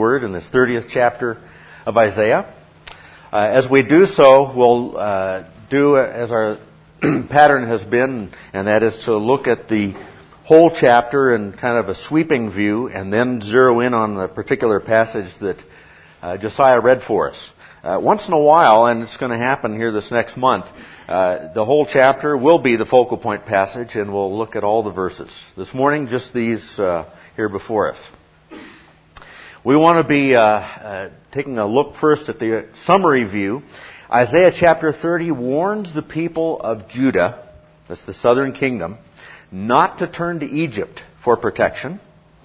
Word in this 30th chapter of Isaiah. As we do so, we'll do as our pattern has been, and that is to look at the whole chapter in kind of a sweeping view and then zero in on a particular passage that Josiah read for us. Once in a while, and it's going to happen here this next month, the whole chapter will be the focal point passage, and we'll look at all the verses. This morning, just these here before us. We want to be taking a look first at the summary view. Isaiah chapter 30 warns the people of Judah, that's the southern kingdom, not to turn to Egypt for protection.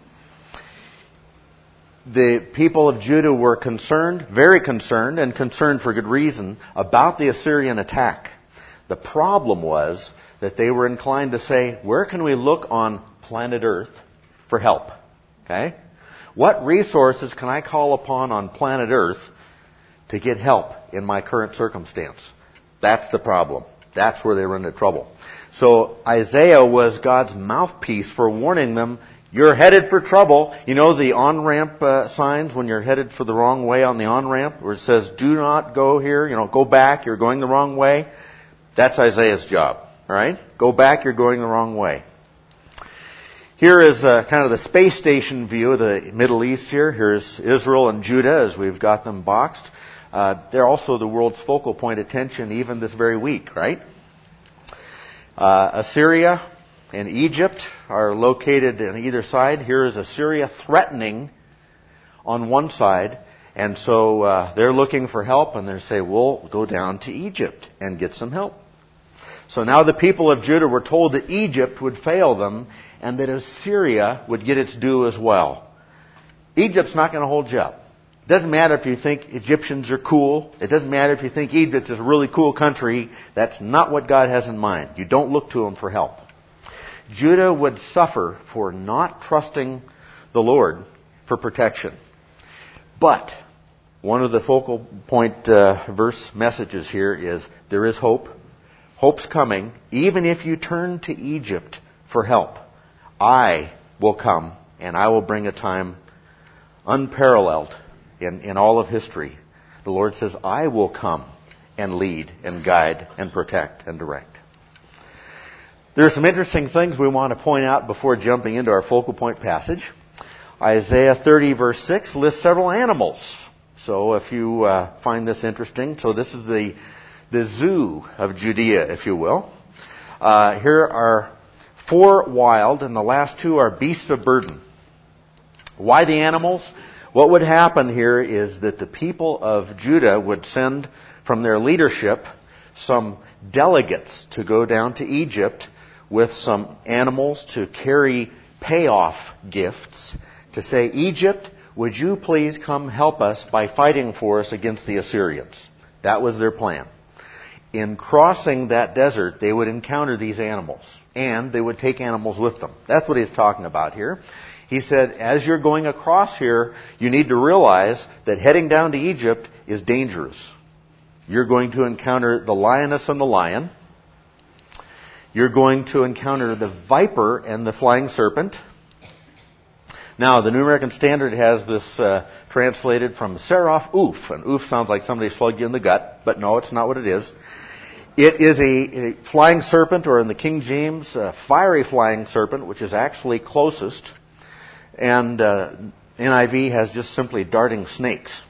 The people of Judah were concerned, very concerned, and concerned for good reason, about the Assyrian attack. The problem was that they were inclined to say, where can we look on planet Earth for help? Okay? What resources can I call upon on planet Earth to get help in my current circumstance? That's the problem. That's where they were into trouble. So Isaiah was God's mouthpiece for warning them, you're headed for trouble. You know the on-ramp signs when you're headed for the wrong way on the on-ramp, where it says, do not go here, go back, you're going the wrong way? That's Isaiah's job, all right? Go back, you're going the wrong way. Here is kind of the space station view of the Middle East here. Here's Israel and Judah as we've got them boxed. They're also the world's focal point attention even this very week, right? Assyria and Egypt are located on either side. Here is Assyria threatening on one side. And so they're looking for help and they say, we'll go down to Egypt and get some help. So now the people of Judah were told that Egypt would fail them and that Assyria would get its due as well. Egypt's not going to hold you up. It doesn't matter if you think Egyptians are cool. It doesn't matter if you think Egypt is a really cool country. That's not what God has in mind. You don't look to them for help. Judah would suffer for not trusting the Lord for protection. But one of the focal point verse messages here is there is hope. Hope's coming. Even if you turn to Egypt for help, I will come and I will bring a time unparalleled in all of history. The Lord says, I will come and lead and guide and protect and direct. There are some interesting things we want to point out before jumping into our focal point passage. Isaiah 30 verse 6 lists several animals. So if you find this interesting, so this is the zoo of Judea, if you will. Here are 4 wild, and the last 2 are beasts of burden. Why the animals? What would happen here is that the people of Judah would send from their leadership some delegates to go down to Egypt with some animals to carry payoff gifts to say, Egypt, would you please come help us by fighting for us against the Assyrians? That was their plan. In crossing that desert, they would encounter these animals, and they would take animals with them. That's what he's talking about here. He said, as you're going across here, you need to realize that heading down to Egypt is dangerous. You're going to encounter the lioness and the lion. You're going to encounter the viper and the flying serpent. Now, the New American Standard has this translated from Seraph Oof. And oof sounds like somebody slugged you in the gut, but no, it's not what it is. It is a flying serpent, or in the King James, a fiery flying serpent, which is actually closest. And NIV has just simply darting snakes.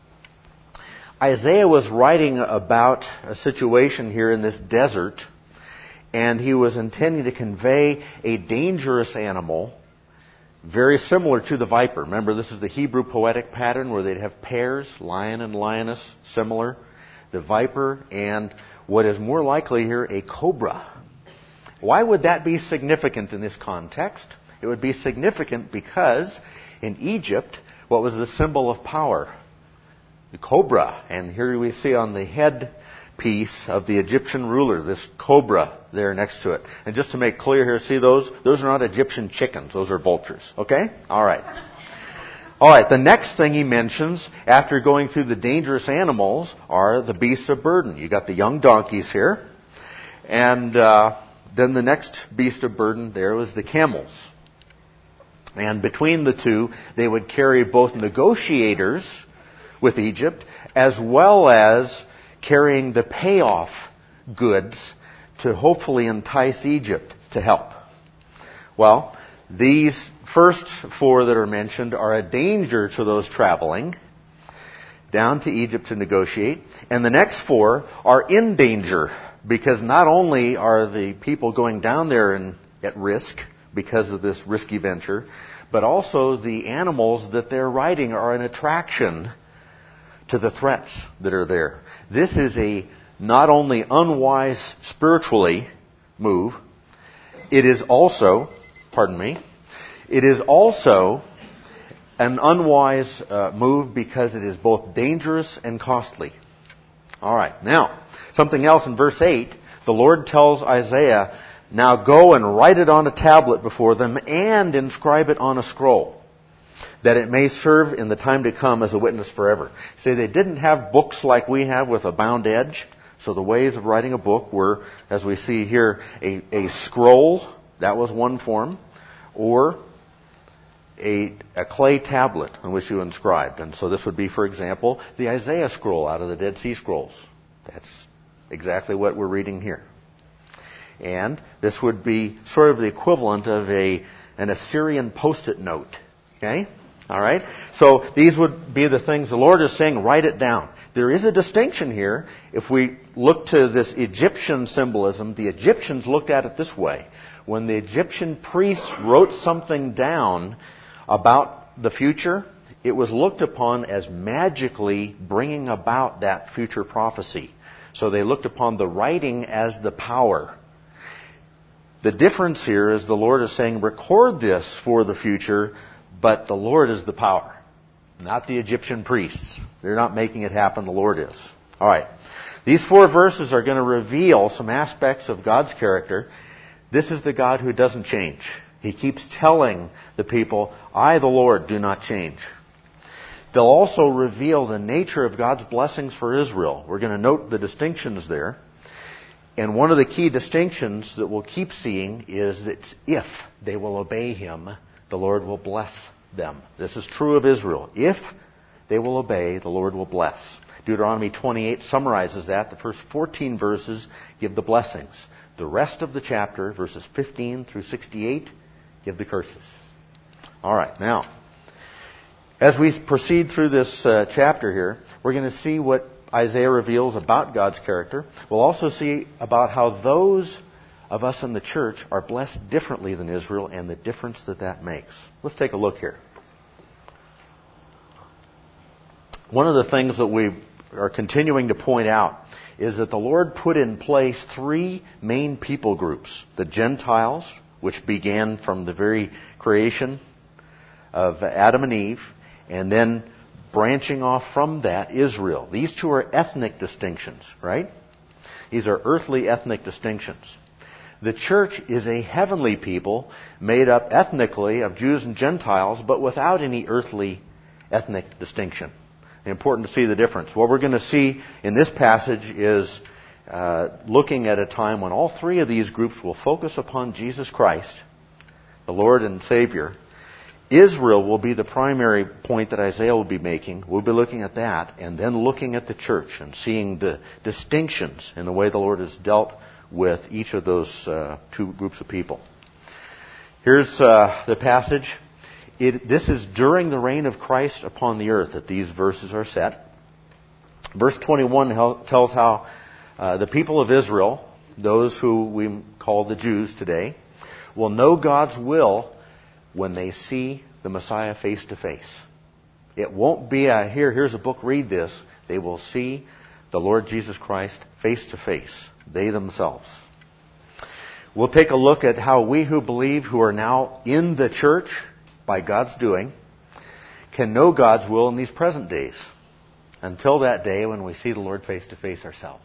Isaiah was writing about a situation here in this desert, and he was intending to convey a dangerous animal very similar to the viper. Remember, this is the Hebrew poetic pattern where they'd have pairs, lion and lioness, similar. The viper and what is more likely here, a cobra. Why would that be significant in this context? It would be significant because in Egypt, what was the symbol of power? The cobra. And here we see on the head piece of the Egyptian ruler, this cobra there next to it. And just to make clear here, see those? Those are not Egyptian chickens. Those are vultures. Okay? All right. All right. The next thing he mentions after going through the dangerous animals are the beasts of burden. You got the young donkeys here. And then the next beast of burden there was the camels. And between the two, they would carry both negotiators with Egypt as well as carrying the payoff goods to hopefully entice Egypt to help. Well, these first four that are mentioned are a danger to those traveling down to Egypt to negotiate. And the next four are in danger because not only are the people going down there at risk because of this risky venture, but also the animals that they're riding are an attraction to the threats that are there. This is a not only unwise spiritually move, it is also an unwise move because it is both dangerous and costly. All right, now, something else in verse 8, the Lord tells Isaiah, now go and write it on a tablet before them and inscribe it on a scroll, that it may serve in the time to come as a witness forever. See, they didn't have books like we have with a bound edge, so the ways of writing a book were, as we see here, a scroll, that was one form, or a clay tablet on which you inscribed. And so this would be, for example, the Isaiah scroll out of the Dead Sea Scrolls. That's exactly what we're reading here. And this would be sort of the equivalent of an Assyrian post-it note. Okay? All right? So these would be the things the Lord is saying, write it down. There is a distinction here. If we look to this Egyptian symbolism, the Egyptians looked at it this way. When the Egyptian priests wrote something down about the future, it was looked upon as magically bringing about that future prophecy. So they looked upon the writing as the power. The difference here is the Lord is saying, record this for the future, but the Lord is the power, not the Egyptian priests. They're not making it happen, the Lord is. All right. These 4 verses are going to reveal some aspects of God's character. This is the God who doesn't change. He keeps telling the people, I, the Lord, do not change. They'll also reveal the nature of God's blessings for Israel. We're going to note the distinctions there. And one of the key distinctions that we'll keep seeing is that if they will obey Him, the Lord will bless them. This is true of Israel. If they will obey, the Lord will bless. Deuteronomy 28 summarizes that. The first 14 verses give the blessings. The rest of the chapter, verses 15 through 68, give the curses. All right, now, as we proceed through this chapter here, we're going to see what Isaiah reveals about God's character. We'll also see about how those of us in the church are blessed differently than Israel and the difference that makes. Let's take a look here. One of the things that we are continuing to point out is that the Lord put in place 3 main people groups. The Gentiles, which began from the very creation of Adam and Eve, and then branching off from that, Israel. These 2 are ethnic distinctions, right? These are earthly ethnic distinctions. The church is a heavenly people made up ethnically of Jews and Gentiles, but without any earthly ethnic distinction. Important to see the difference. What we're going to see in this passage is looking at a time when all 3 of these groups will focus upon Jesus Christ, the Lord and Savior. Israel will be the primary point that Isaiah will be making. We'll be looking at that and then looking at the church and seeing the distinctions in the way the Lord has dealt with each of those 2 groups of people. Here's the passage. This is during the reign of Christ upon the earth that these verses are set. Verse 21 tells how the people of Israel, those who we call the Jews today, will know God's will when they see the Messiah face to face. It won't be here's a book, read this. They will see the Lord Jesus Christ face to face, they themselves. We'll take a look at how we who believe, who are now in the church by God's doing, can know God's will in these present days, until that day when we see the Lord face to face ourselves.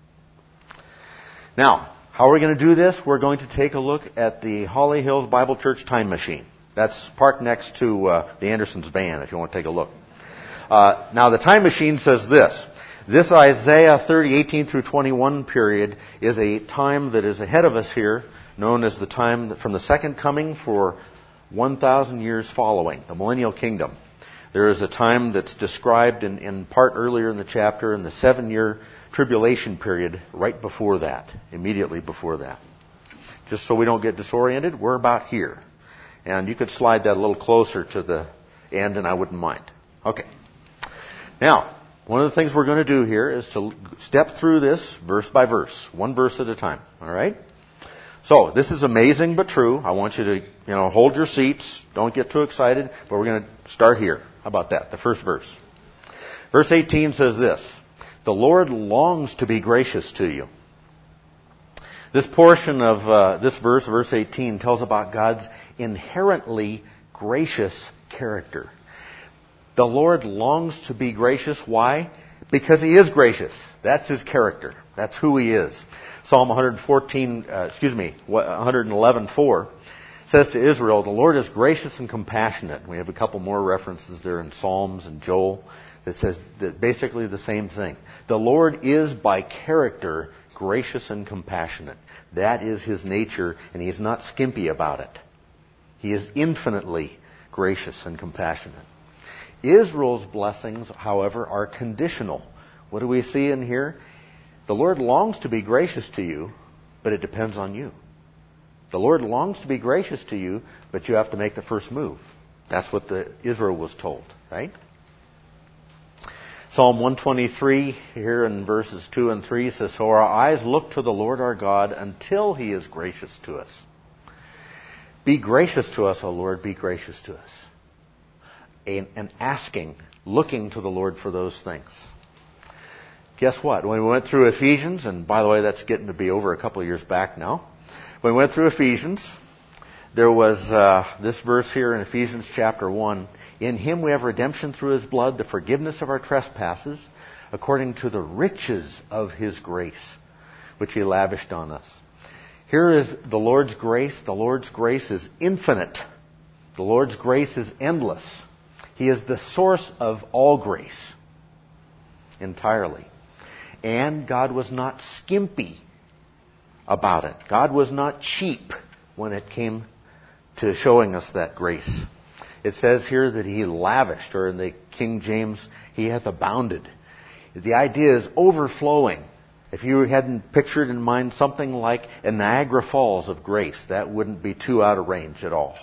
Now, how are we going to do this? We're going to take a look at the Holly Hills Bible Church time machine. That's parked next to the Andersons van, if you want to take a look. Now, the time machine says this. This Isaiah 30:18 through 21 period is a time that is ahead of us here, known as the time from the second coming for 1,000 years following, the millennial kingdom. There is a time that's described in part earlier in the chapter, in the 7-year tribulation period right before that, immediately before that. Just so we don't get disoriented, we're about here. And you could slide that a little closer to the end and I wouldn't mind. Okay. Now, one of the things we're going to do here is to step through this verse by verse, one verse at a time. All right? So, this is amazing but true. I want you to, hold your seats. Don't get too excited. But we're going to start here. How about that? The first verse. Verse 18 says this. The Lord longs to be gracious to you. This portion of this verse, verse 18, tells about God's inherently gracious character. The Lord longs to be gracious. Why? Because He is gracious. That's His character. That's who He is. Psalm 111:4 says to Israel, the Lord is gracious and compassionate. We have a couple more references there in Psalms and Joel that says basically the same thing. The Lord is by character gracious and compassionate. That is His nature, and He is not skimpy about it. He is infinitely gracious and compassionate. Israel's blessings, however, are conditional. What do we see in here? The Lord longs to be gracious to you, but it depends on you. The Lord longs to be gracious to you, but you have to make the first move. That's what Israel was told, right? Psalm 123, here in verses 2 and 3, says, so our eyes look to the Lord our God until He is gracious to us. Be gracious to us, O Lord, be gracious to us. And asking, looking to the Lord for those things. Guess what? When we went through Ephesians, and by the way, that's getting to be over a couple of years back now. When we went through Ephesians, there was this verse here in Ephesians chapter 1. In Him we have redemption through His blood, the forgiveness of our trespasses, according to the riches of His grace, which He lavished on us. Here is the Lord's grace. The Lord's grace is infinite. The Lord's grace is endless. He is the source of all grace entirely. And God was not skimpy about it. God was not cheap when it came to showing us that grace. It says here that He lavished, or in the King James, He hath abounded. The idea is overflowing. If you hadn't pictured in mind something like a Niagara Falls of grace, that wouldn't be too out of range at all.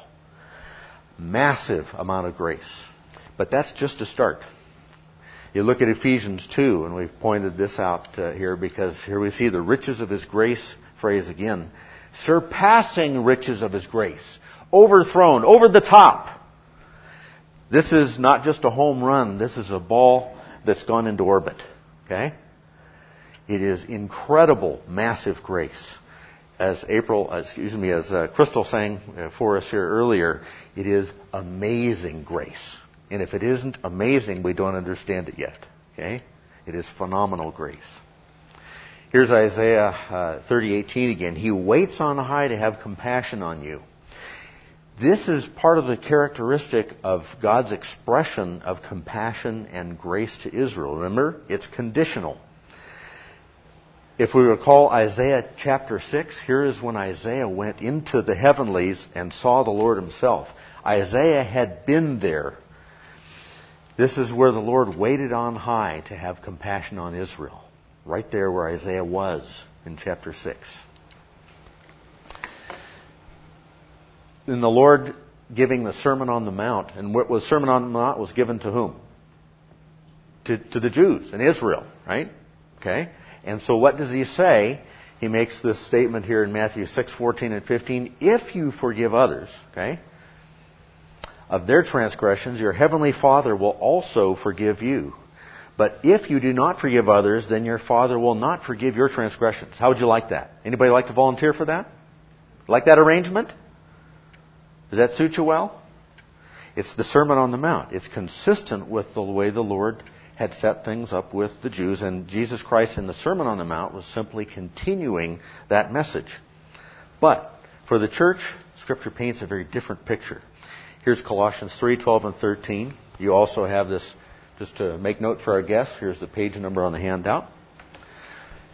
Massive amount of grace. But that's just a start. You look at Ephesians 2, and we've pointed this out here because here we see the riches of His grace phrase again. Surpassing riches of His grace. Overthrown, over the top. This is not just a home run. This is a ball that's gone into orbit. Okay? It is incredible, massive grace. As Crystal sang for us here earlier, it is amazing grace. And if it isn't amazing, we don't understand it yet. Okay? It is phenomenal grace. Here's Isaiah 30:18 again. He waits on high to have compassion on you. This is part of the characteristic of God's expression of compassion and grace to Israel. Remember, it's conditional. If we recall Isaiah chapter 6, here is when Isaiah went into the heavenlies and saw the Lord Himself. Isaiah had been there. This is where the Lord waited on high to have compassion on Israel. Right there where Isaiah was in chapter 6. In the Lord giving the Sermon on the Mount, and what was Sermon on the Mount was given to whom? To the Jews in Israel, right? Okay? And so what does He say? He makes this statement here in Matthew 6:14 and 15. If you forgive others, okay, of their transgressions, your heavenly Father will also forgive you. But if you do not forgive others, then your Father will not forgive your transgressions. How would you like that? Anybody like to volunteer for that? Like that arrangement? Does that suit you well? It's the Sermon on the Mount. It's consistent with the way the Lord had set things up with the Jews. And Jesus Christ in the Sermon on the Mount was simply continuing that message. But for the church, Scripture paints a very different picture. Here's Colossians 3:12 and 13. You also have this, just to make note for our guests, here's the page number on the handout.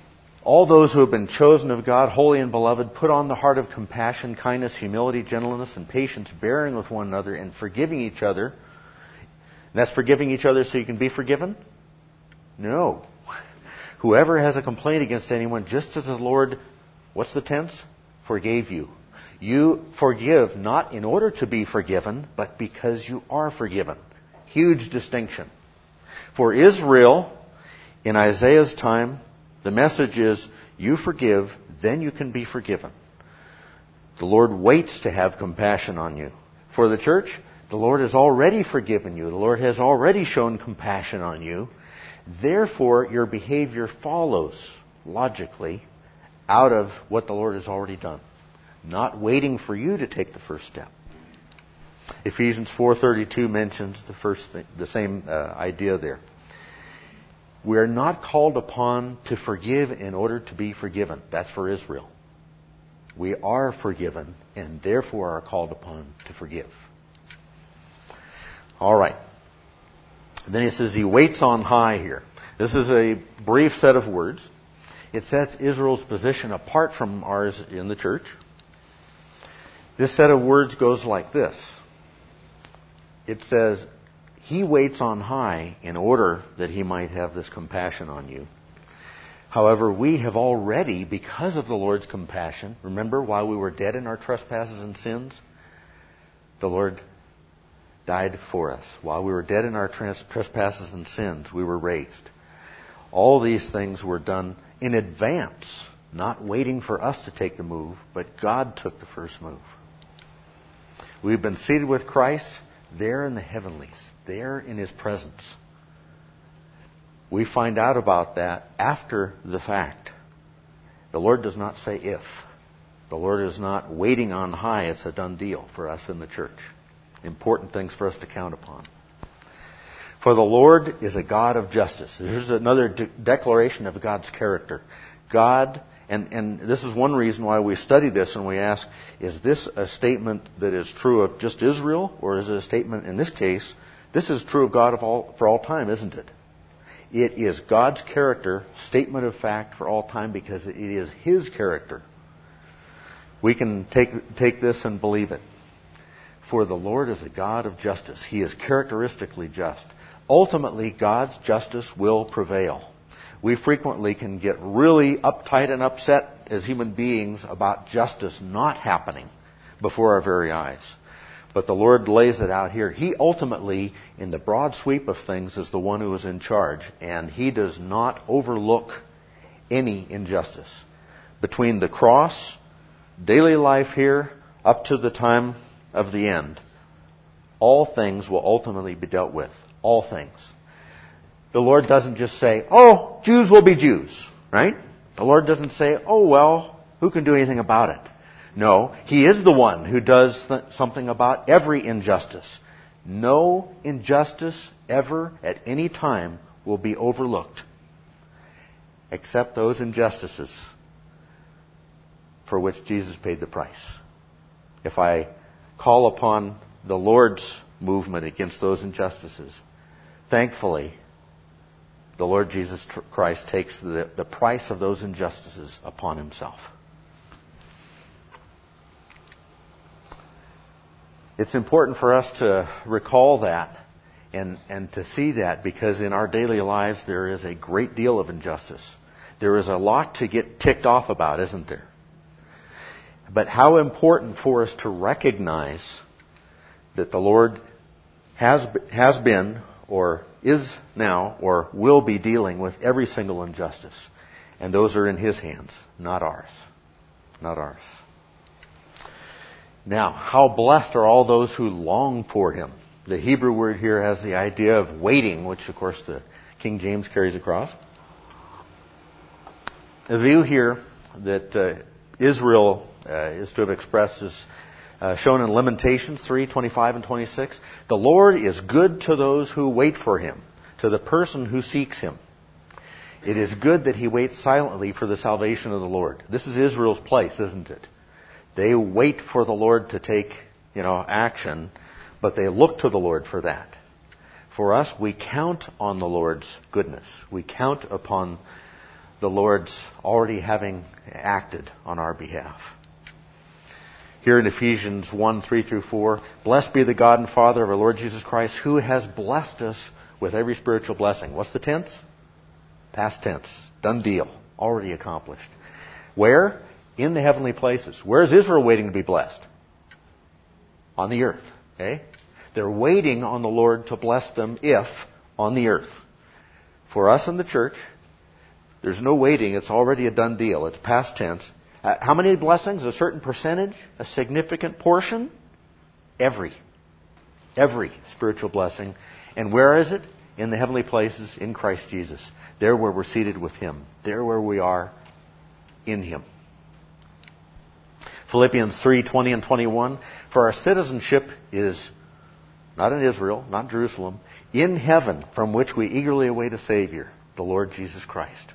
All those who have been chosen of God, holy and beloved, put on the heart of compassion, kindness, humility, gentleness, and patience, bearing with one another and forgiving each other. And that's forgiving each other so you can be forgiven? No. Whoever has a complaint against anyone, just as the Lord, what's the tense? Forgave you. You forgive not in order to be forgiven, but because you are forgiven. Huge distinction. For Israel, in Isaiah's time, the message is, you forgive, then you can be forgiven. The Lord waits to have compassion on you. For the church, the Lord has already forgiven you. The Lord has already shown compassion on you. Therefore, your behavior follows, logically, out of what the Lord has already done. Not waiting for you to take the first step. Ephesians 4:32 mentions the same idea there. We are not called upon to forgive in order to be forgiven. That's for Israel. We are forgiven and therefore are called upon to forgive. All right. And then he says he waits on high here. This is a brief set of words. It sets Israel's position apart from ours in the church. This set of words goes like this. It says, he waits on high in order that he might have this compassion on you. However, we have already, because of the Lord's compassion, remember, while we were dead in our trespasses and sins, the Lord died for us. While we were dead in our trespasses and sins, we were raised. All these things were done in advance, not waiting for us to take the move, but God took the first move. We've been seated with Christ there in the heavenlies, there in His presence. We find out about that after the fact. The Lord does not say if. The Lord is not waiting on high. It's a done deal for us in the church. Important things for us to count upon. For the Lord is a God of justice. Here's another declaration of God's character. God, and this is one reason why we study this and we ask, is this a statement that is true of just Israel, or is it a statement, in this case, this is true of God for all time, isn't it? It is God's character, statement of fact for all time, because it is His character. We can take this and believe it. For the Lord is a God of justice. He is characteristically just. Ultimately, God's justice will prevail. We frequently can get really uptight and upset as human beings about justice not happening before our very eyes. But the Lord lays it out here. He ultimately, in the broad sweep of things, is the one who is in charge. And He does not overlook any injustice. Between the cross, daily life here, up to the time of the end, all things will ultimately be dealt with. All things. The Lord doesn't just say, oh, Jews will be Jews, right? The Lord doesn't say, oh, well, who can do anything about it? No, He is the one who does something about every injustice. No injustice ever at any time will be overlooked, except those injustices for which Jesus paid the price. If I call upon the Lord's movement against those injustices, thankfully, the Lord Jesus Christ takes the price of those injustices upon Himself. It's important for us to recall that and to see that, because in our daily lives there is a great deal of injustice. There is a lot to get ticked off about, isn't there? But how important for us to recognize that the Lord has been, or is now, or will be dealing with every single injustice. And those are in His hands, not ours. Not ours. Now, how blessed are all those who long for Him. The Hebrew word here has the idea of waiting, which of course the King James carries across. The view here that Israel is to have expressed is shown in Lamentations 3:25 and 26. The Lord is good to those who wait for Him, to the person who seeks Him. It is good that he waits silently for the salvation of the Lord. This is Israel's place, isn't it? They wait for the Lord to take, action, but they look to the Lord for that. For us, we count on the Lord's goodness. We count upon the Lord's already having acted on our behalf. Here in Ephesians 1, 3 through 4, blessed be the God and Father of our Lord Jesus Christ, who has blessed us with every spiritual blessing. What's the tense? Past tense. Done deal. Already accomplished. Where? In the heavenly places. Where is Israel waiting to be blessed? On the earth. Okay? They're waiting on the Lord to bless them if on the earth. For us in the church, there's no waiting. It's already a done deal. It's past tense. How many blessings? A certain percentage? A significant portion? Every spiritual blessing. And where is it? In the heavenly places in Christ Jesus. There where we're seated with Him. There where we are in Him. Philippians 3, 20 and 21. For our citizenship is not in Israel, not Jerusalem, in heaven, from which we eagerly await a Savior, the Lord Jesus Christ.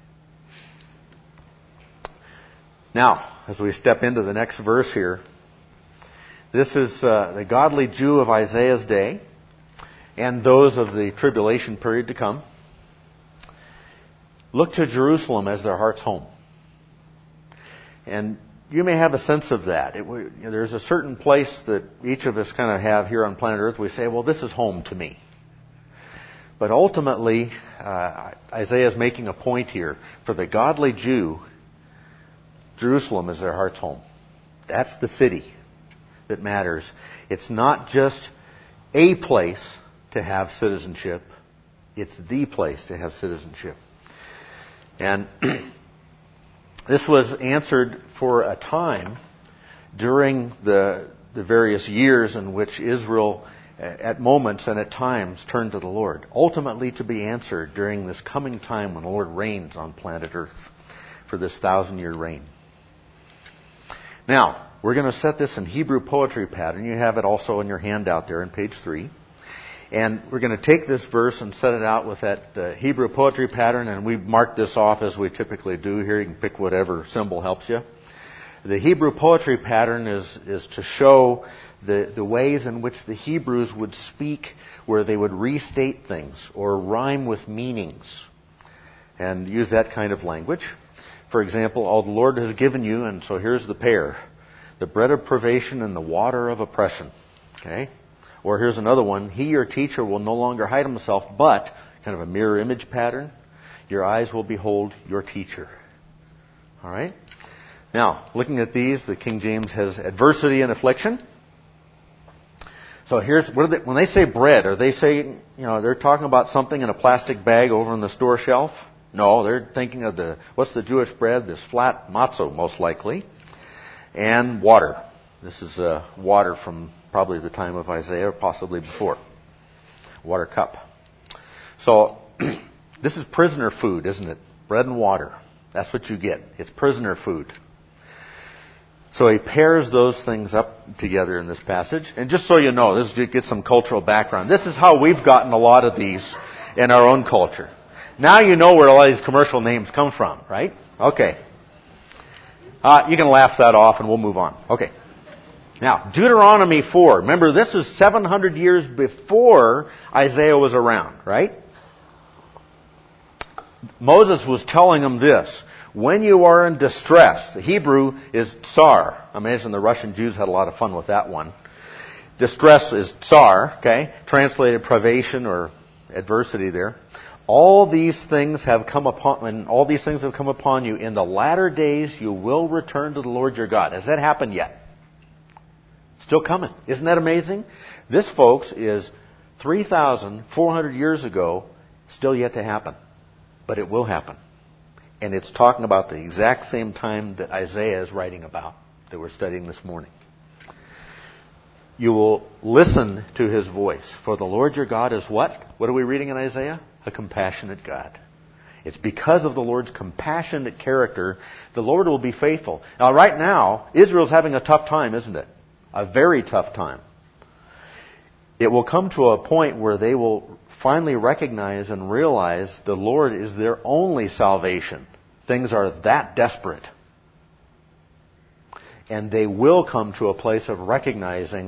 Now, as we step into the next verse here, this is the godly Jew of Isaiah's day and those of the tribulation period to come. Look to Jerusalem as their heart's home. And you may have a sense of that. There's a certain place that each of us kind of have here on planet Earth. We say, well, this is home to me. But ultimately, Isaiah is making a point here. For the godly Jew, Jerusalem is their heart's home. That's the city that matters. It's not just a place to have citizenship. It's the place to have citizenship. And this was answered for a time during the various years in which Israel, at moments and at times, turned to the Lord. Ultimately to be answered during this coming time when the Lord reigns on planet Earth for this 1,000-year reign. Now, we're going to set this in Hebrew poetry pattern. You have it also in your handout there on page 3. And we're going to take this verse and set it out with that Hebrew poetry pattern, and we've marked this off as we typically do here. You can pick whatever symbol helps you. The Hebrew poetry pattern is to show the ways in which the Hebrews would speak, where they would restate things or rhyme with meanings and use that kind of language. For example, all the Lord has given you, and so here's the pair, the bread of privation and the water of oppression. Okay? Or here's another one. He, your teacher, will no longer hide himself, but, kind of a mirror image pattern, your eyes will behold your teacher. All right? Now, looking at these, the King James has adversity and affliction. So here's, when they say bread, are they saying, they're talking about something in a plastic bag over on the store shelf? No, they're thinking of what's the Jewish bread? This flat matzo, most likely. And water. This is water from probably the time of Isaiah, or possibly before. Water cup. So, this is prisoner food, isn't it? Bread and water. That's what you get. It's prisoner food. So he pairs those things up together in this passage. And just so you know, this is to get some cultural background. This is how we've gotten a lot of these in our own culture. Now you know where a lot of these commercial names come from, right? Okay. You can laugh that off and we'll move on. Okay. Now, Deuteronomy 4. Remember, this is 700 years before Isaiah was around, right? Moses was telling them this. When you are in distress, the Hebrew is tsar. I imagine the Russian Jews had a lot of fun with that one. Distress is tsar, okay? Translated privation or adversity there. All these things have come upon you. In the latter days, you will return to the Lord your God. Has that happened yet? Still coming. Isn't that amazing? This, folks, is 3,400 years ago, still yet to happen. But it will happen. And it's talking about the exact same time that Isaiah is writing about, that we're studying this morning. You will listen to His voice. For the Lord your God is what? What are we reading in Isaiah? A compassionate God. It's because of the Lord's compassionate character, the Lord will be faithful. Now, right now, Israel's having a tough time, isn't it? A very tough time. It will come to a point where they will finally recognize and realize the Lord is their only salvation. Things are that desperate. And they will come to a place of recognizing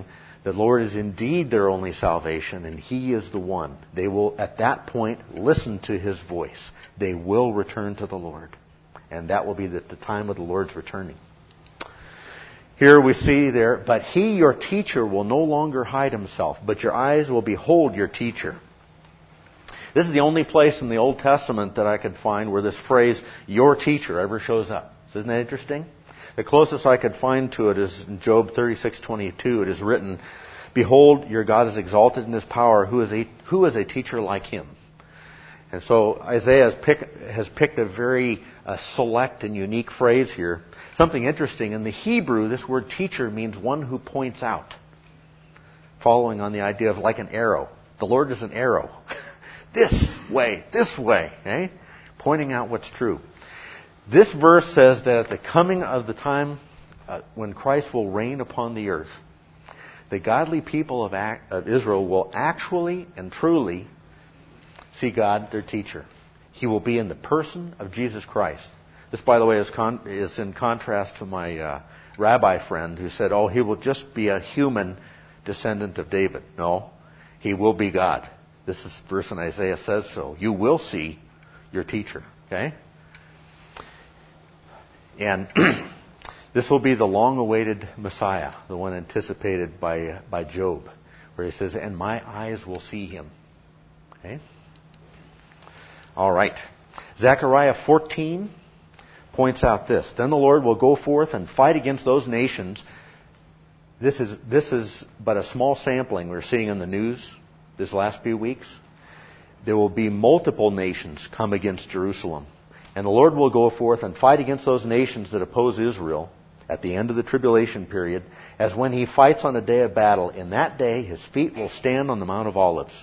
The Lord is indeed their only salvation, and He is the one. They will, at that point, listen to His voice. They will return to the Lord. And that will be the time of the Lord's returning. Here we see there, but He, your teacher, will no longer hide Himself, but your eyes will behold your teacher. This is the only place in the Old Testament that I could find where this phrase, your teacher, ever shows up. Isn't that interesting? The closest I could find to it is in Job 36:22. It is written, "Behold, your God is exalted in His power. Who is a teacher like Him?" And so Isaiah has picked a very select and unique phrase here. Something interesting. In the Hebrew, this word teacher means one who points out. Following on the idea of like an arrow. The Lord is an arrow. This way, eh? Pointing out what's true. This verse says that at the coming of the time when Christ will reign upon the earth, the godly people of Israel will actually and truly see God, their teacher. He will be in the person of Jesus Christ. This, by the way, is in contrast to my rabbi friend who said, he will just be a human descendant of David. No, He will be God. This verse in Isaiah says so. You will see your teacher. Okay? And this will be the long-awaited Messiah, the one anticipated by Job, where he says, "And my eyes will see Him." Okay? All right. Zechariah 14 points out this. Then the Lord will go forth and fight against those nations. This is but a small sampling we're seeing in the news this last few weeks. There will be multiple nations come against Jerusalem. And the Lord will go forth and fight against those nations that oppose Israel at the end of the tribulation period, as when He fights on a day of battle. In that day, His feet will stand on the Mount of Olives,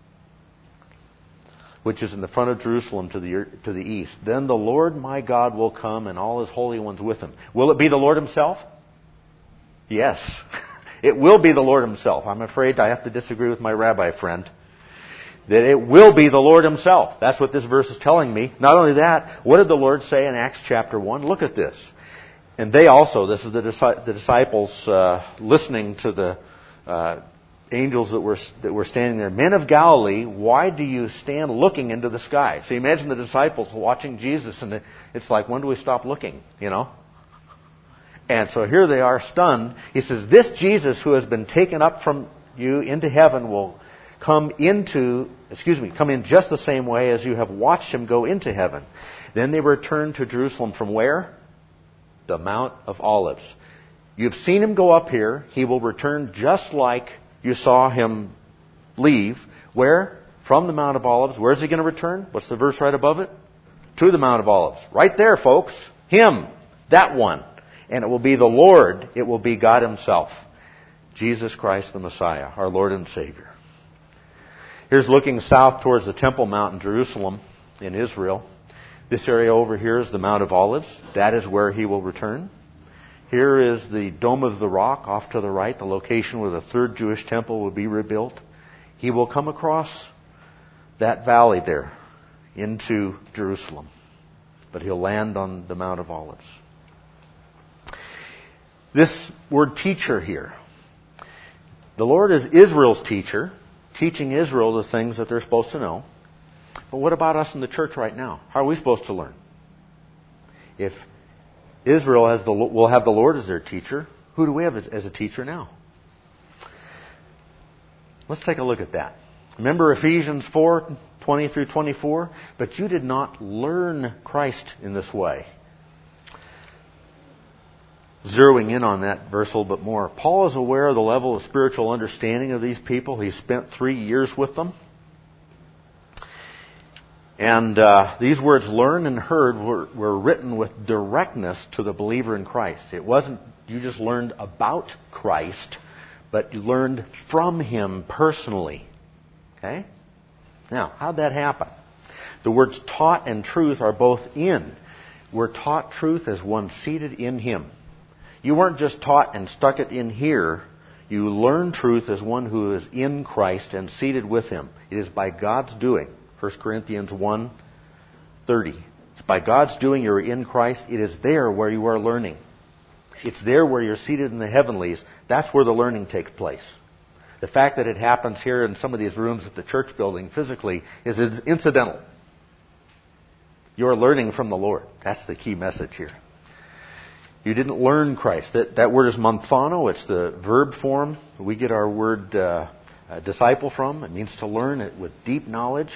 which is in the front of Jerusalem to the east. Then the Lord my God will come, and all His holy ones with Him. Will it be the Lord Himself? Yes. It will be the Lord Himself. I'm afraid I have to disagree with my rabbi friend. That it will be the Lord Himself. That's what this verse is telling me. Not only that, what did the Lord say in Acts chapter 1? Look at this. And they also, this is the disciples listening to the angels that were standing there. "Men of Galilee, why do you stand looking into the sky?" So you imagine the disciples watching Jesus, and it's like, when do we stop looking? You know? And so here they are, stunned. He says, "This Jesus who has been taken up from you into heaven will come in just the same way as you have watched Him go into heaven." Then they returned to Jerusalem from where? The Mount of Olives. You've seen Him go up here. He will return just like you saw Him leave. Where? From the Mount of Olives. Where's He going to return? What's the verse right above it? To the Mount of Olives. Right there, folks. Him. That one. And it will be the Lord. It will be God Himself. Jesus Christ the Messiah, our Lord and Savior. Here's looking south towards the Temple Mount in Jerusalem, in Israel. This area over here is the Mount of Olives. That is where He will return. Here is the Dome of the Rock off to the right, the location where the third Jewish temple will be rebuilt. He will come across that valley there into Jerusalem. But He'll land on the Mount of Olives. This word teacher here. The Lord is Israel's teacher, teaching Israel the things that they're supposed to know. But what about us in the church right now? How are we supposed to learn? If Israel will have the Lord as their teacher, who do we have as a teacher now? Let's take a look at that. Remember Ephesians 4:20 through 24? But you did not learn Christ in this way. Zeroing in on that verse a little bit more. Paul is aware of the level of spiritual understanding of these people. He spent 3 years with them. And these words, learned and heard, were written with directness to the believer in Christ. It wasn't you just learned about Christ, but you learned from Him personally. Okay? Now, how'd that happen? The words taught and truth are both in. We're taught truth as one seated in Him. You weren't just taught and stuck it in here. You learn truth as one who is in Christ and seated with Him. It is by God's doing. 1 Corinthians 1:30. It's by God's doing you're in Christ. It is there where you are learning. It's there where you're seated in the heavenlies. That's where the learning takes place. The fact that it happens here in some of these rooms at the church building physically is incidental. You're learning from the Lord. That's the key message here. You didn't learn Christ. That word is monthano. It's the verb form. We get our word disciple from. It means to learn it with deep knowledge.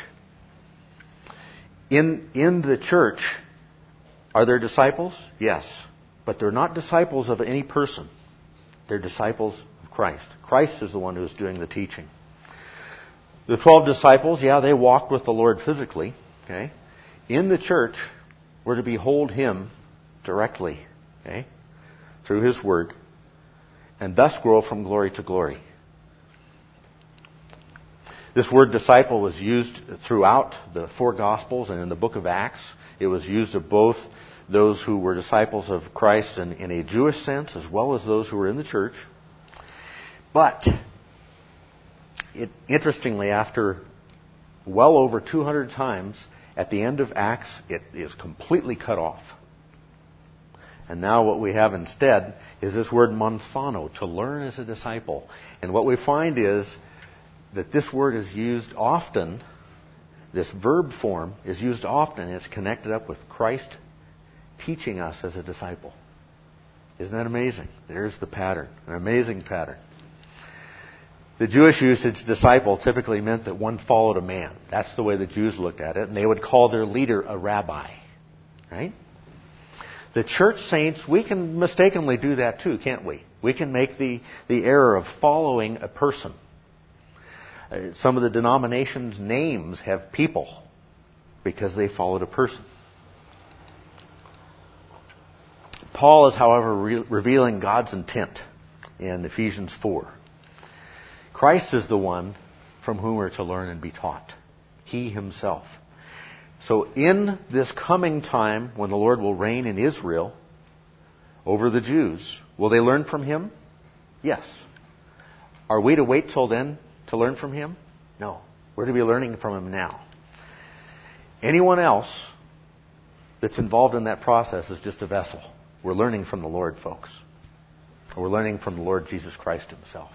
In the church, are there disciples? Yes. But they're not disciples of any person. They're disciples of Christ. Christ is the one who's doing the teaching. The 12 disciples, they walked with the Lord physically. Okay? In the church, we're to behold Him directly. Okay? Through His Word. And thus grow from glory to glory. This word disciple was used throughout the 4 Gospels and in the book of Acts. It was used of both those who were disciples of Christ in a Jewish sense as well as those who were in the church. But, interestingly, after well over 200 times, at the end of Acts, it is completely cut off. And now what we have instead is this word monthano, to learn as a disciple. And what we find is that this word is used often, this verb form is used often, it's connected up with Christ teaching us as a disciple. Isn't that amazing? There's the pattern, an amazing pattern. The Jewish usage, disciple, typically meant that one followed a man. That's the way the Jews looked at it, and they would call their leader a rabbi. Right? The church saints, we can mistakenly do that too, can't we? We can make the error of following a person. Some of the denominations' names have people because they followed a person. Paul is, however, revealing God's intent in Ephesians 4. Christ is the one from whom we're to learn and be taught. He Himself. So in this coming time when the Lord will reign in Israel over the Jews, will they learn from Him? Yes. Are we to wait till then to learn from Him? No. We're to be learning from Him now. Anyone else that's involved in that process is just a vessel. We're learning from the Lord, folks. We're learning from the Lord Jesus Christ Himself.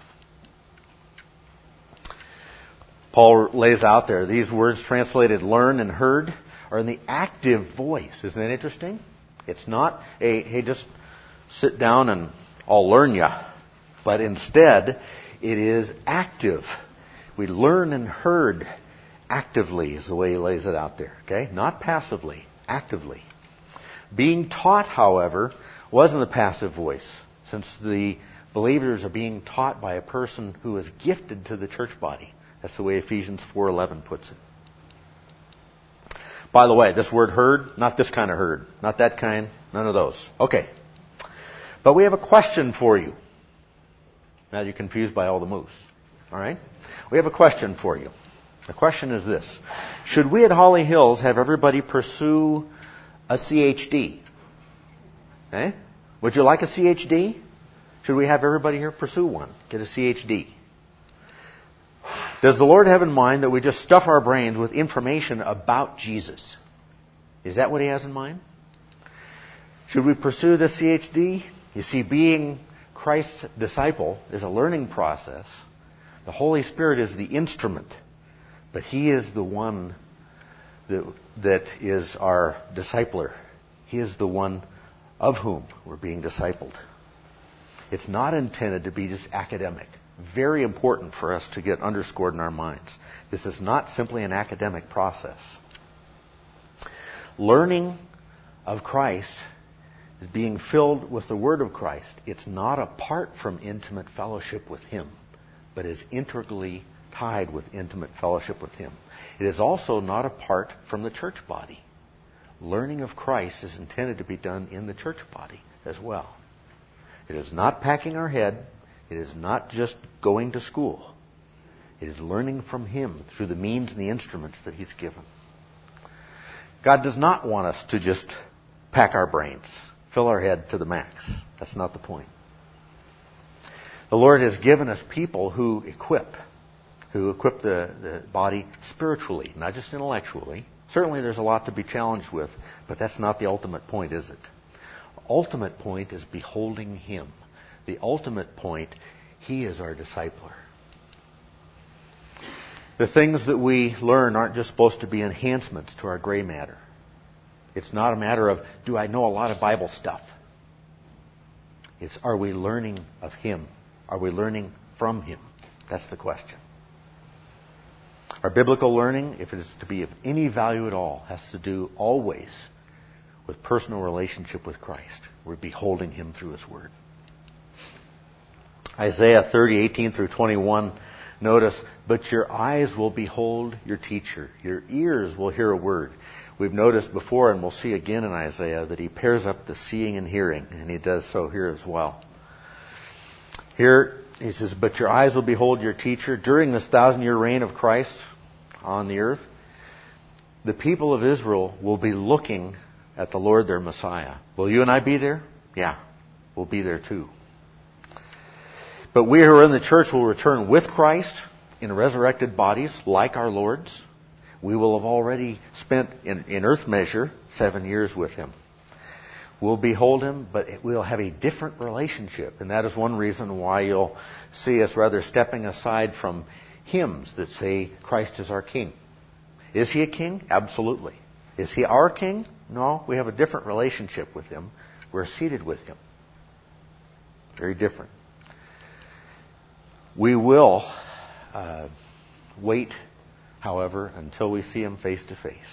Paul lays out there, these words translated learn and heard are in the active voice. Isn't that interesting? It's not hey, just sit down and I'll learn ya. But instead, it is active. We learn and heard actively is the way he lays it out there. Okay? Not passively, actively. Being taught, however, wasn't a passive voice, since the believers are being taught by a person who is gifted to the church body. That's the way Ephesians 4:11 puts it. By the way, this word heard, not this kind of heard, not that kind, none of those. Okay. But we have a question for you. Now you're confused by all the moves. All right? We have a question for you. The question is this. Should we at Holly Hills have everybody pursue a CHD? Okay? Would you like a CHD? Should we have everybody here pursue one? Get a CHD. Does the Lord have in mind that we just stuff our brains with information about Jesus? Is that what He has in mind? Should we pursue the CHD? You see, being Christ's disciple is a learning process. The Holy Spirit is the instrument, but He is the one that is our discipler. He is the one of whom we're being discipled. It's not intended to be just academic. Very important for us to get underscored in our minds. This is not simply an academic process. Learning of Christ is being filled with the Word of Christ. It's not apart from intimate fellowship with Him, but is integrally tied with intimate fellowship with Him. It is also not apart from the church body. Learning of Christ is intended to be done in the church body as well. It is not packing our head. It is not just going to school. It is learning from Him through the means and the instruments that He's given. God does not want us to just pack our brains, fill our head to the max. That's not the point. The Lord has given us people who equip the body spiritually, not just intellectually. Certainly there's a lot to be challenged with, but that's not the ultimate point, is it? The ultimate point is beholding Him. The ultimate point, He is our discipler. The things that we learn aren't just supposed to be enhancements to our gray matter. It's not a matter of, do I know a lot of Bible stuff? It's, are we learning of Him? Are we learning from Him? That's the question. Our biblical learning, if it is to be of any value at all, has to do always with personal relationship with Christ. We're beholding Him through His Word. Isaiah 30:18 through 21, notice, but your eyes will behold your teacher. Your ears will hear a word. We've noticed before, and we'll see again in Isaiah, that he pairs up the seeing and hearing, and he does so here as well. Here he says, but your eyes will behold your teacher. During this 1,000-year reign of Christ on the earth, the people of Israel will be looking at the Lord their Messiah. Will you and I be there? Yeah, we'll be there too. But we who are in the church will return with Christ in resurrected bodies like our Lord's. We will have already spent, in earth measure, 7 years with Him. We'll behold Him, but we'll have a different relationship. And that is one reason why you'll see us rather stepping aside from hymns that say Christ is our King. Is He a King? Absolutely. Is He our King? No, we have a different relationship with Him. We're seated with Him. Very different. We will wait, however, until we see Him face to face.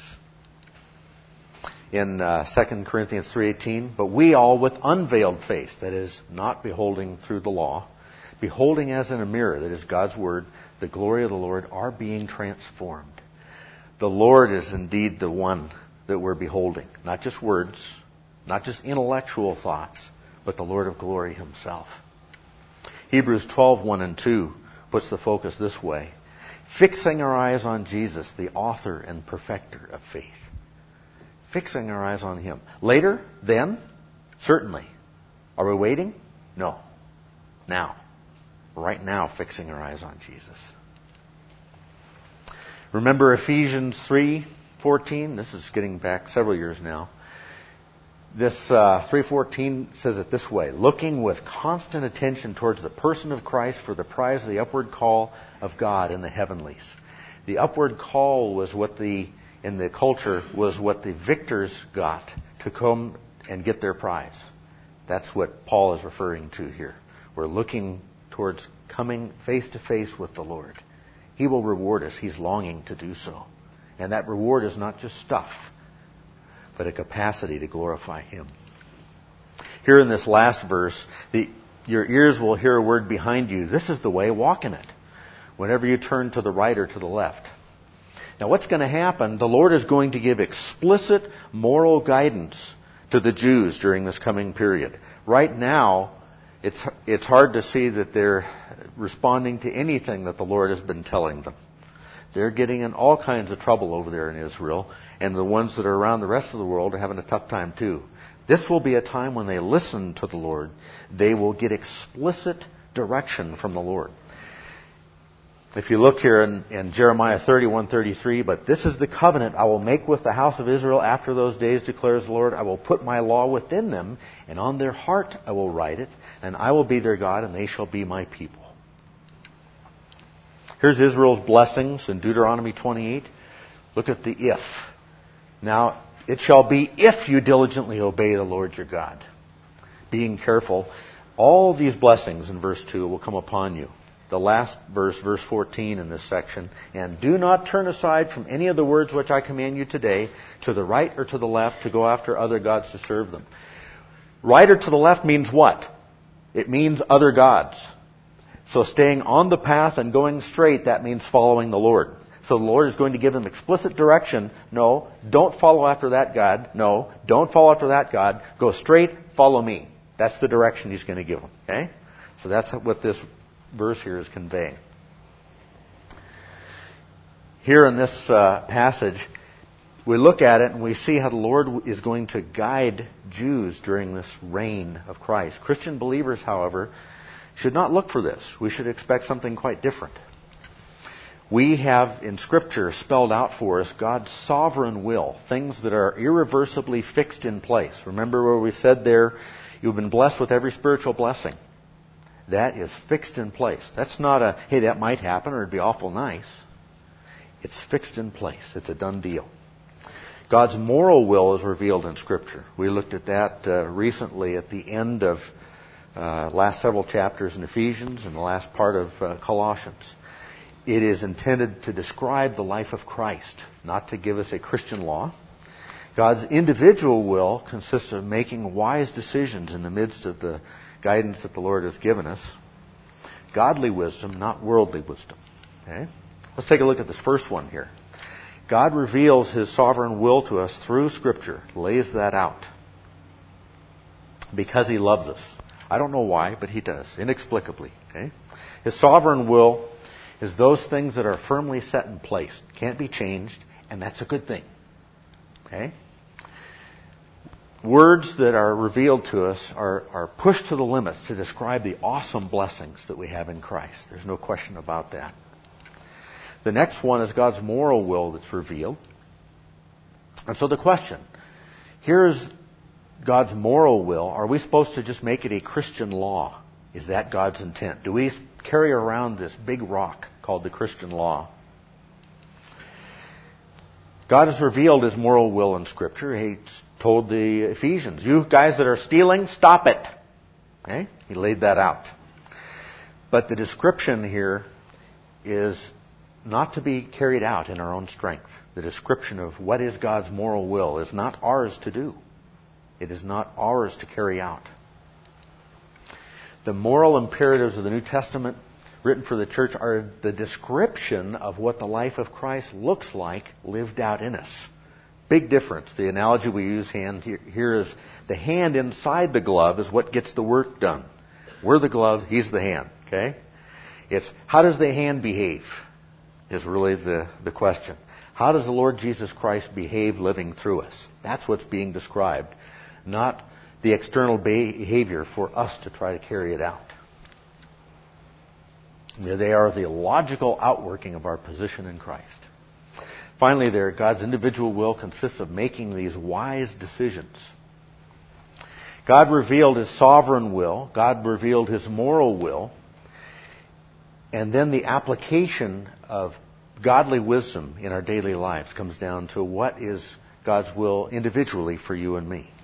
In 2 Corinthians 3:18, but we all with unveiled face, that is, not beholding through the law, beholding as in a mirror, that is God's Word, the glory of the Lord, are being transformed. The Lord is indeed the one that we're beholding. Not just words, not just intellectual thoughts, but the Lord of glory Himself. Hebrews 12:1 and 2 puts the focus this way. Fixing our eyes on Jesus, the author and perfecter of faith. Fixing our eyes on Him. Later? Then? Certainly. Are we waiting? No. Now. Right now, fixing our eyes on Jesus. Remember Ephesians 3:14? This is getting back several years now. This 3:14 says it this way, looking with constant attention towards the person of Christ for the prize of the upward call of God in the heavenlies. The upward call was what in the culture was what the victors got to come and get their prize. That's what Paul is referring to here. We're looking towards coming face to face with the Lord. He will reward us. He's longing to do so. And that reward is not just stuff, but a capacity to glorify Him. Here in this last verse, your ears will hear a word behind you. This is the way, walk in it. Whenever you turn to the right or to the left. Now what's going to happen? The Lord is going to give explicit moral guidance to the Jews during this coming period. Right now, it's hard to see that they're responding to anything that the Lord has been telling them. They're getting in all kinds of trouble over there in Israel, and the ones that are around the rest of the world are having a tough time too. This will be a time when they listen to the Lord. They will get explicit direction from the Lord. If you look here in Jeremiah 31:33, but this is the covenant I will make with the house of Israel after those days, declares the Lord. I will put my law within them, and on their heart I will write it, and I will be their God, and they shall be my people. Here's Israel's blessings in Deuteronomy 28. Look at the if. Now, it shall be if you diligently obey the Lord your God. Being careful. All these blessings in verse 2 will come upon you. The last verse, verse 14 in this section. And do not turn aside from any of the words which I command you today, to the right or to the left, to go after other gods to serve them. Right or to the left means what? It means other gods. So staying on the path and going straight, that means following the Lord. So the Lord is going to give them explicit direction. No, don't follow after that God. No, don't follow after that God. Go straight, follow me. That's the direction He's going to give them. Okay? So that's what this verse here is conveying. Here in this passage, we look at it and we see how the Lord is going to guide Jews during this reign of Christ. Christian believers, however, should not look for this. We should expect something quite different. We have in Scripture spelled out for us God's sovereign will, things that are irreversibly fixed in place. Remember where we said there, you've been blessed with every spiritual blessing. That is fixed in place. That's not a, hey, that might happen or it'd be awful nice. It's fixed in place. It's a done deal. God's moral will is revealed in Scripture. We looked at that recently at the end of last several chapters in Ephesians and the last part of Colossians. It is intended to describe the life of Christ, not to give us a Christian law. God's individual will consists of making wise decisions in the midst of the guidance that the Lord has given us. Godly wisdom, not worldly wisdom. Okay? Let's take a look at this first one here. God reveals His sovereign will to us through Scripture, lays that out. Because He loves us. I don't know why, but He does, inexplicably. Okay? His sovereign will is those things that are firmly set in place, can't be changed, and that's a good thing. Okay? Words that are revealed to us are pushed to the limits to describe the awesome blessings that we have in Christ. There's no question about that. The next one is God's moral will that's revealed. And so the question, here's God's moral will. Are we supposed to just make it a Christian law? Is that God's intent? Do we carry around this big rock called the Christian law? God has revealed His moral will in Scripture. He told the Ephesians, you guys that are stealing, stop it. Okay? He laid that out. But the description here is not to be carried out in our own strength. The description of what is God's moral will is not ours to do. It is not ours to carry out. The moral imperatives of the New Testament written for the church are the description of what the life of Christ looks like lived out in us. Big difference. The analogy we use here is the hand inside the glove is what gets the work done. We're the glove, He's the hand. Okay? It's how does the hand behave is really the question. How does the Lord Jesus Christ behave living through us? That's what's being described, not the external behavior for us to try to carry it out. They are the logical outworking of our position in Christ. Finally, God's individual will consists of making these wise decisions. God revealed His sovereign will. God revealed His moral will. And then the application of godly wisdom in our daily lives comes down to what is God's will individually for you and me.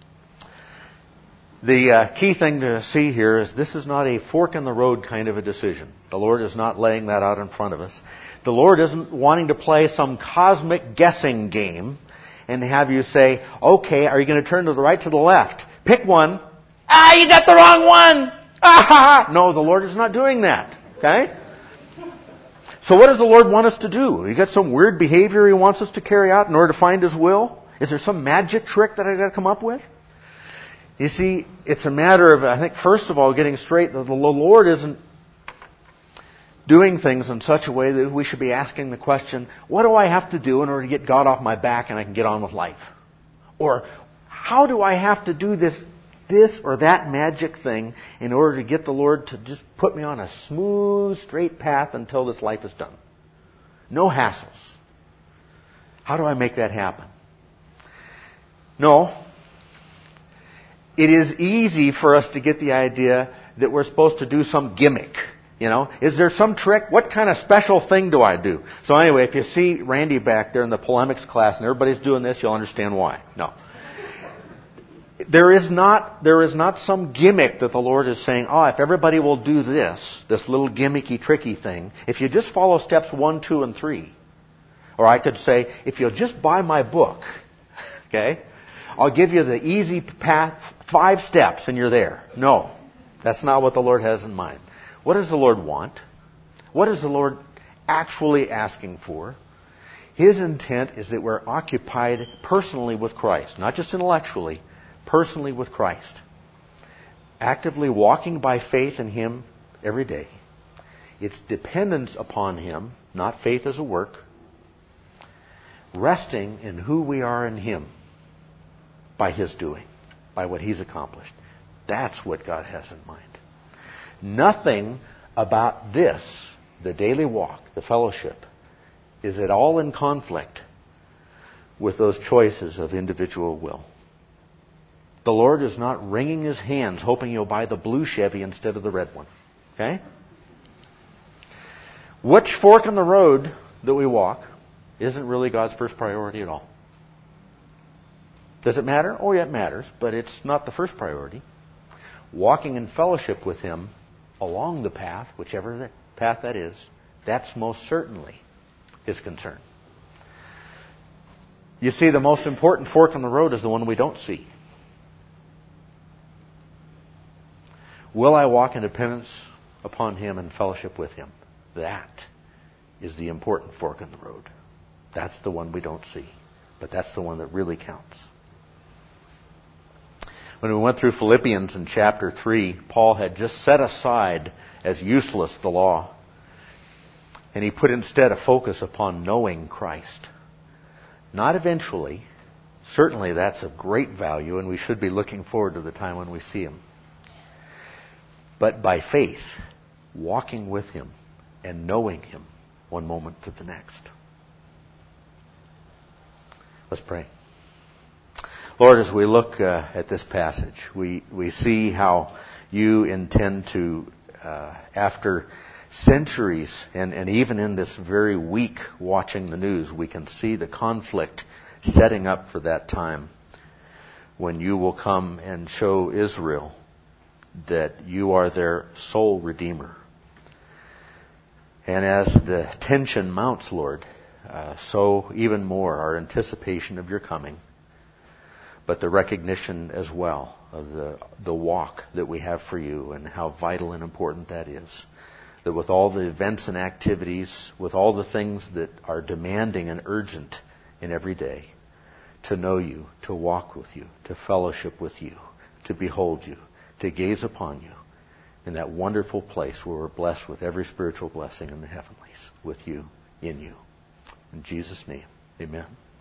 The key thing to see here is this is not a fork in the road kind of a decision. The Lord is not laying that out in front of us. The Lord isn't wanting to play some cosmic guessing game and have you say, okay, are you going to turn to the right, to the left? Pick one. You got the wrong one. No, the Lord is not doing that. Okay? So what does the Lord want us to do? You got some weird behavior He wants us to carry out in order to find His will? Is there some magic trick that I've got to come up with? You see, it's a matter of, I think, first of all, getting straight that the Lord isn't doing things in such a way that we should be asking the question, what do I have to do in order to get God off my back and I can get on with life? Or, how do I have to do this or that magic thing in order to get the Lord to just put me on a smooth, straight path until this life is done? No hassles. How do I make that happen? No. It is easy for us to get the idea that we're supposed to do some gimmick. You know, is there some trick? What kind of special thing do I do? So anyway, if you see Randy back there in the polemics class and everybody's doing this, you'll understand why. No. There is not some gimmick that the Lord is saying, if everybody will do this little gimmicky, tricky thing, if you just follow steps 1, 2, and 3. Or I could say, if you'll just buy my book, okay, I'll give you the easy path, 5 steps, and you're there. No, that's not what the Lord has in mind. What does the Lord want? What is the Lord actually asking for? His intent is that we're occupied personally with Christ, not just intellectually, personally with Christ. Actively walking by faith in Him every day. It's dependence upon Him, not faith as a work. Resting in who we are in Him by His doing, by what He's accomplished. That's what God has in mind. Nothing about this, the daily walk, the fellowship, is at all in conflict with those choices of individual will. The Lord is not wringing His hands hoping you'll buy the blue Chevy instead of the red one. Okay? Which fork in the road that we walk, isn't really God's first priority at all. Does it matter? Oh, yeah, it matters, but it's not the first priority. Walking in fellowship with Him along the path, whichever the path that is, that's most certainly His concern. You see, the most important fork in the road is the one we don't see. Will I walk in dependence upon Him and fellowship with Him? That is the important fork in the road. That's the one we don't see. But that's the one that really counts. When we went through Philippians in chapter 3, Paul had just set aside as useless the law. And he put instead a focus upon knowing Christ. Not eventually. Certainly that's of great value, and we should be looking forward to the time when we see Him. But by faith, walking with Him and knowing Him one moment to the next. Let's pray. Lord, as we look at this passage, we see how You intend to, after centuries, and even in this very week watching the news, we can see the conflict setting up for that time when You will come and show Israel that You are their sole Redeemer. And as the tension mounts, Lord, so even more our anticipation of Your coming, but the recognition as well of the walk that we have for You and how vital and important that is. That with all the events and activities, with all the things that are demanding and urgent in every day, to know You, to walk with You, to fellowship with You, to behold You, to gaze upon You in that wonderful place where we're blessed with every spiritual blessing in the heavenlies, with You, in You. In Jesus' name, amen.